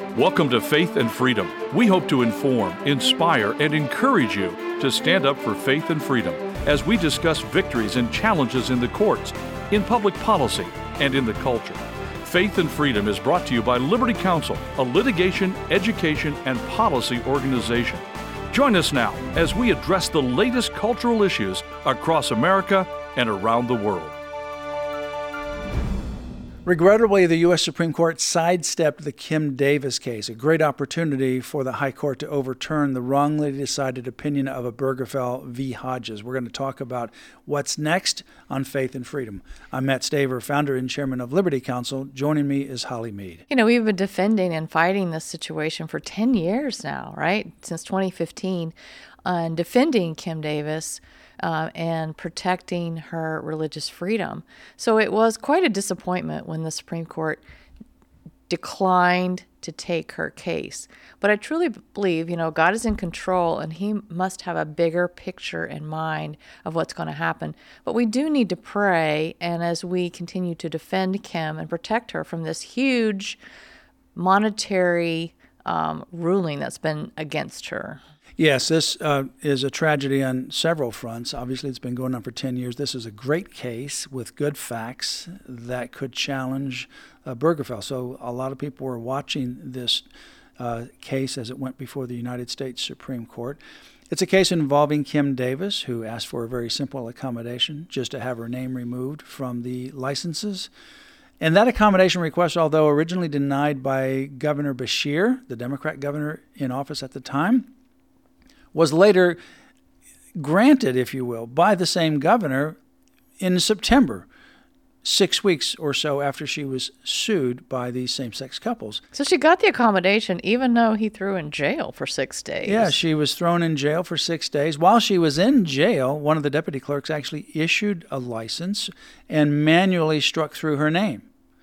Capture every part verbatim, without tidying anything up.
Welcome to Faith and Freedom. We hope to inform, inspire, and encourage you to stand up for faith and freedom as we discuss victories and challenges in the courts, in public policy, and in the culture. Faith and Freedom is brought to you by Liberty Counsel, a litigation, education, and policy organization. Join us now as we address the latest cultural issues across America and around the world. Regrettably, the U S Supreme Court sidestepped the Kim Davis case, a great opportunity for the High Court to overturn the wrongly decided opinion of Obergefell v. Hodges. We're going to talk about what's next on Faith and Freedom. I'm Matt Staver, founder and chairman of Liberty Counsel. Joining me is Holly Mead. You know, we've been defending and fighting this situation for ten years now, right? Since twenty fifteen, on defending Kim Davis Uh, and protecting her religious freedom. So it was quite a disappointment when the Supreme Court declined to take her case. But I truly believe, you know, God is in control and he must have a bigger picture in mind of what's going to happen. But we do need to pray, and as we continue to defend Kim and protect her from this huge monetary um, ruling that's been against her. Yes, this uh, is a tragedy on several fronts. Obviously, it's been going on for ten years. This is a great case with good facts that could challenge uh, Obergefell. So a lot of people were watching this uh, case as it went before the United States Supreme Court. It's a case involving Kim Davis, who asked for a very simple accommodation, just to have her name removed from the licenses. And that accommodation request, although originally denied by Governor Beshear, the Democrat governor in office at the time, was later granted, if you will, by the same governor in September, six weeks or so after she was sued by these same-sex couples. So she got the accommodation even though he threw her in jail for six days. Yeah, she was thrown in jail for six days. While she was in jail, one of the deputy clerks actually issued a license and manually struck through her name.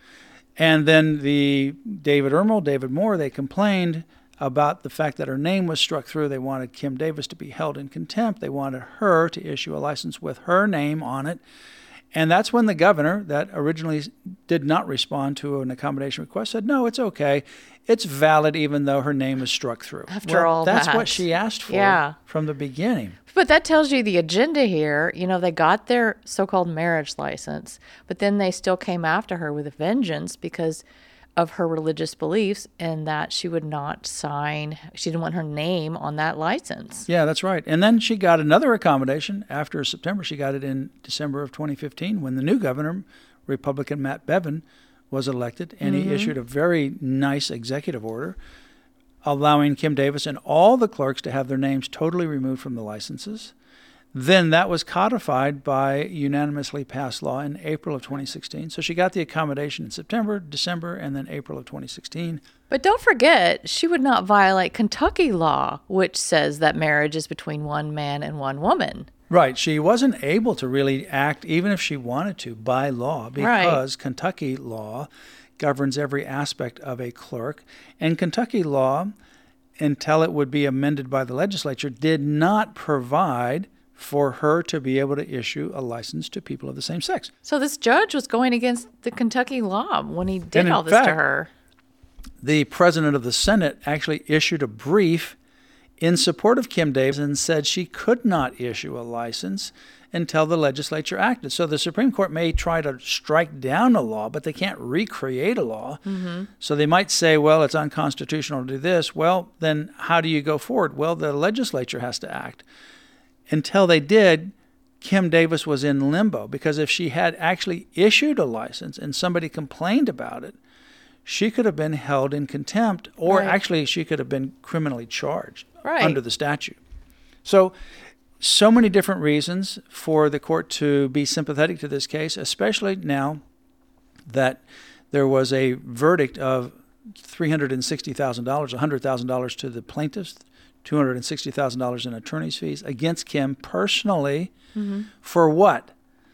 And then the David Ermel, David Moore, they complained about the fact that her name was struck through. They wanted Kim Davis to be held in contempt. They wanted her to issue a license with her name on it. And that's when the governor, that originally did not respond to an accommodation request, said, no, it's okay. It's valid even though her name is struck through. After well, all that's that. what she asked for yeah. from the beginning. But that tells you the agenda here. You know, they got their so-called marriage license, but then they still came after her with a vengeance because of her religious beliefs, and that she would not sign, she didn't want her name on that license. Yeah, that's right. And then she got another accommodation after September. She got it in December of twenty fifteen when the new governor, Republican Matt Bevin, was elected, and mm-hmm. he issued a very nice executive order allowing Kim Davis and all the clerks to have their names totally removed from the licenses. Then that was codified by unanimously passed law in April of twenty sixteen. So she got the accommodation in September, December, and then April of twenty sixteen. But don't forget, she would not violate Kentucky law, which says that marriage is between one man and one woman. Right. She wasn't able to really act, even if she wanted to, by law, because right. Kentucky law governs every aspect of a clerk. And Kentucky law, until it would be amended by the legislature, did not provide for her to be able to issue a license to people of the same sex. So this judge was going against the Kentucky law when he did all this fact, to her. The president of the Senate actually issued a brief in support of Kim Davis and said she could not issue a license until the legislature acted. So the Supreme Court may try to strike down a law, but they can't recreate a law. Mm-hmm. So they might say, well, it's unconstitutional to do this. Well, then how do you go forward? Well, the legislature has to act. Until they did, Kim Davis was in limbo, because if she had actually issued a license and somebody complained about it, she could have been held in contempt, or right. actually she could have been criminally charged right. under the statute. So, so many different reasons for the court to be sympathetic to this case, especially now that there was a verdict of three hundred sixty thousand dollars, one hundred thousand dollars to the plaintiffs, two hundred sixty thousand dollars in attorney's fees against Kim personally. Mm-hmm. For what?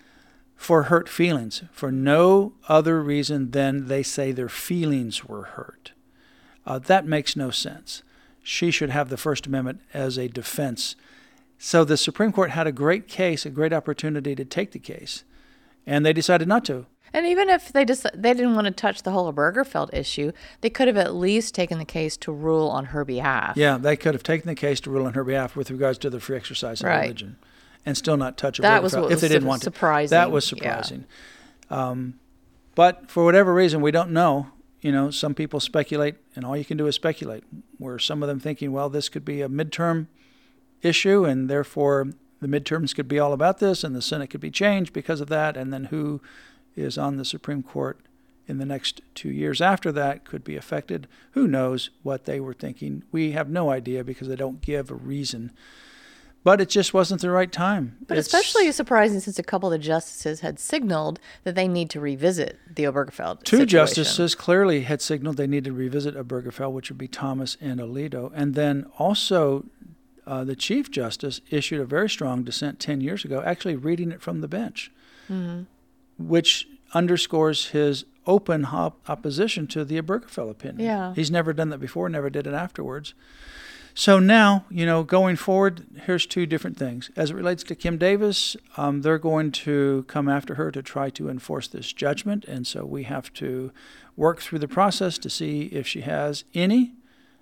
For hurt feelings. For no other reason than they say their feelings were hurt. Uh, that makes no sense. She should have the First Amendment as a defense. So the Supreme Court had a great case, a great opportunity to take the case, and they decided not to. And even if they just they didn't want to touch the whole Obergefell issue, they could have at least taken the case to rule on her behalf. Yeah, they could have taken the case to rule on her behalf with regards to the free exercise of Right. religion, and still not touch Obergefell That was what if they was didn't su- want to. surprising. That was Yeah. surprising. Um, but for whatever reason, we don't know. You know, some people speculate, and all you can do is speculate. Where some of them thinking, well, this could be a midterm issue, and therefore the midterms could be all about this, and the Senate could be changed because of that, and then who is on the Supreme Court in the next two years after that could be affected. Who knows what they were thinking? We have no idea because they don't give a reason. But it just wasn't the right time. But It's- especially surprising since a couple of the justices had signaled that they need to revisit the Obergefell Two situation. justices clearly had signaled they needed to revisit Obergefell, which would be Thomas and Alito. And then also uh, the Chief Justice issued a very strong dissent ten years ago, actually reading it from the bench, Mm-hmm. which underscores his open hop- opposition to the Obergefell opinion. Yeah. He's never done that before, never did it afterwards. So now, you know, going forward, here's two different things. As it relates to Kim Davis, um, they're going to come after her to try to enforce this judgment. And so we have to work through the process to see if she has any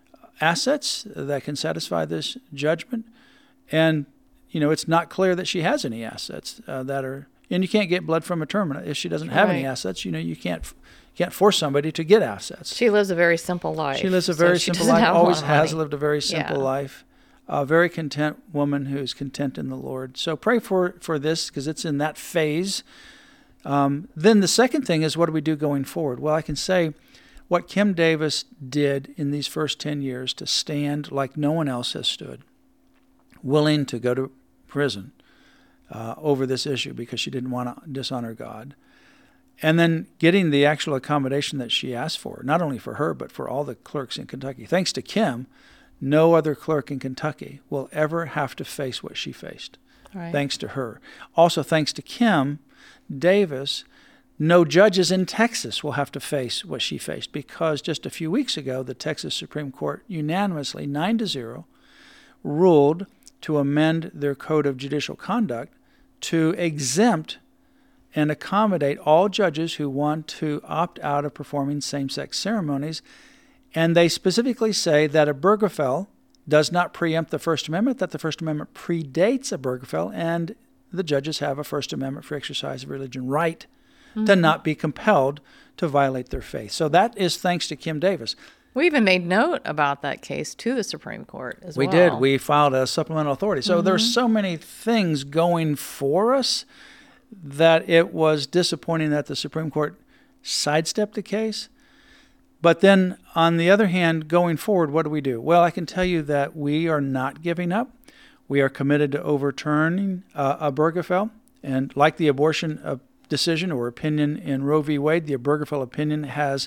assets that can satisfy this judgment. And, you know, it's not clear that she has any assets uh, that are, and you can't get blood from a terminal. If she doesn't have any Right. assets, you know, you can't can't force somebody to get assets. She lives a very simple life. She lives a so very she simple doesn't life, have a lot always of has money. lived a very simple Yeah. life. A very content woman who's content in the Lord. So pray for, for this because it's in that phase. Um, then the second thing is, what do we do going forward? Well, I can say what Kim Davis did in these first ten years to stand like no one else has stood, willing to go to prison uh, over this issue because she didn't want to dishonor God. And then getting the actual accommodation that she asked for, not only for her, but for all the clerks in Kentucky. Thanks to Kim, no other clerk in Kentucky will ever have to face what she faced, Right. thanks to her. Also, thanks to Kim Davis, no judges in Texas will have to face what she faced because just a few weeks ago, the Texas Supreme Court unanimously, nine to zero, ruled to amend their Code of Judicial Conduct to exempt and accommodate all judges who want to opt out of performing same-sex ceremonies. And they specifically say that Obergefell does not preempt the First Amendment, that the First Amendment predates Obergefell, and the judges have a First Amendment free exercise of religion right mm-hmm. to not be compelled to violate their faith. So that is thanks to Kim Davis. We even made note about that case to the Supreme Court as we well. We did. We filed a supplemental authority. So mm-hmm. there's so many things going for us that it was disappointing that the Supreme Court sidestepped the case. But then, on the other hand, going forward, what do we do? Well, I can tell you that we are not giving up. We are committed to overturning uh, Obergefell. And like the abortion uh, decision or opinion in Roe v. Wade, the Obergefell opinion has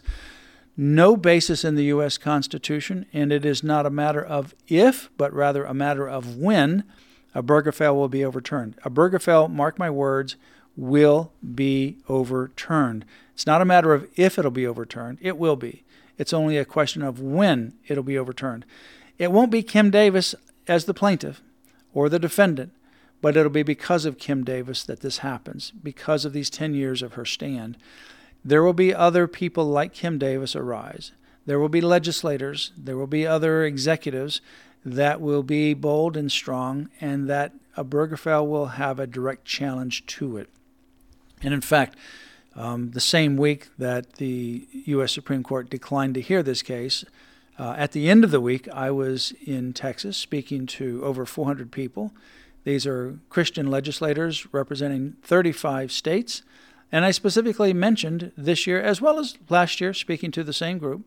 no basis in the U S Constitution, and it is not a matter of if, but rather a matter of when Obergefell will be overturned. Obergefell, mark my words, will be overturned. It's not a matter of if it'll be overturned. It will be. It's only a question of when it'll be overturned. It won't be Kim Davis as the plaintiff or the defendant, but it'll be because of Kim Davis that this happens, because of these ten years of her stand. There will be other people like Kim Davis arise. There will be legislators. There will be other executives that will be bold and strong, and that Obergefell will have a direct challenge to it. And in fact, um, the same week that the U S Supreme Court declined to hear this case, uh, at the end of the week, I was in Texas speaking to over four hundred people. These are Christian legislators representing thirty-five states. And I specifically mentioned this year, as well as last year, speaking to the same group,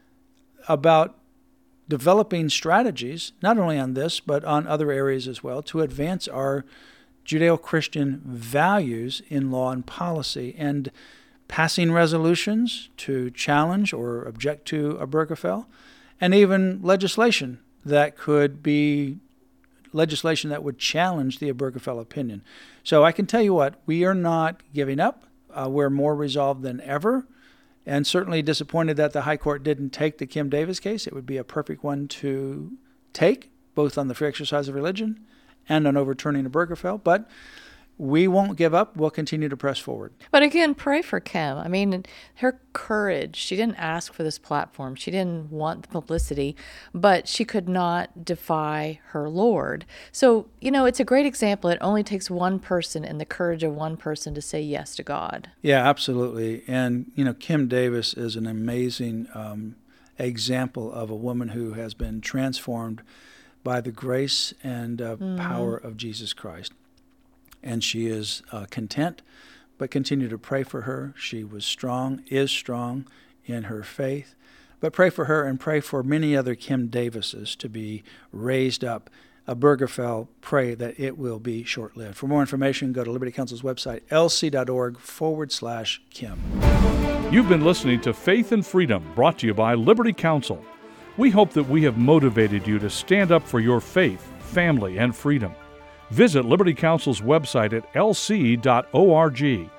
about developing strategies, not only on this, but on other areas as well, to advance our Judeo-Christian values in law and policy, and passing resolutions to challenge or object to Obergefell, and even legislation that could be legislation that would challenge the Obergefell opinion. So I can tell you what, we are not giving up. Uh, we're more resolved than ever, and certainly disappointed that the High Court didn't take the Kim Davis case. It would be a perfect one to take, both on the free exercise of religion and on overturning Obergefell. But we won't give up. We'll continue to press forward. But again, pray for Kim. I mean, her courage, she didn't ask for this platform. She didn't want the publicity, but she could not defy her Lord. So, you know, it's a great example. It only takes one person and the courage of one person to say yes to God. Yeah, absolutely. And, you know, Kim Davis is an amazing um, example of a woman who has been transformed by the grace and uh, mm-hmm. power of Jesus Christ. And she is uh, content, but continue to pray for her. She was strong, is strong in her faith. But pray for her and pray for many other Kim Davises to be raised up. Obergefell, pray that it will be short-lived. For more information, go to Liberty Counsel's website, lc.org forward slash Kim. You've been listening to Faith and Freedom, brought to you by Liberty Counsel. We hope that we have motivated you to stand up for your faith, family, and freedom. Visit Liberty Counsel's website at l c dot org.